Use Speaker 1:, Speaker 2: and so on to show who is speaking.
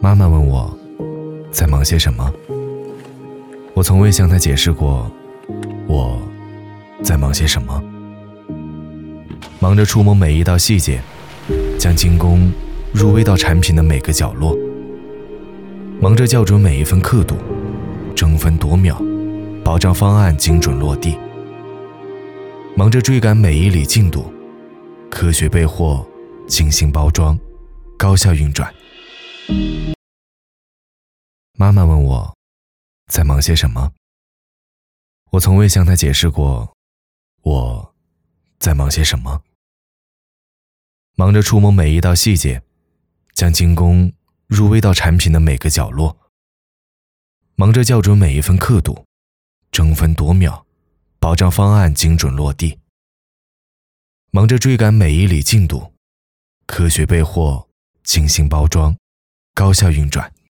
Speaker 1: 妈妈问我在忙些什么，我从未向她解释过我在忙些什么。忙着触摸每一道细节，将精工入微到产品的每个角落，忙着校准每一份刻度，争分夺秒，保障方案精准落地，忙着追赶每一里进度，科学备货，精心包装，高效运转。妈妈问我在忙些什么，我从未向她解释过我在忙些什么。忙着触摸每一道细节，将精工入微到产品的每个角落，忙着校准每一份刻度，争分夺秒，保障方案精准落地，忙着追赶每一里进度，科学备货，精心包装，高效运转。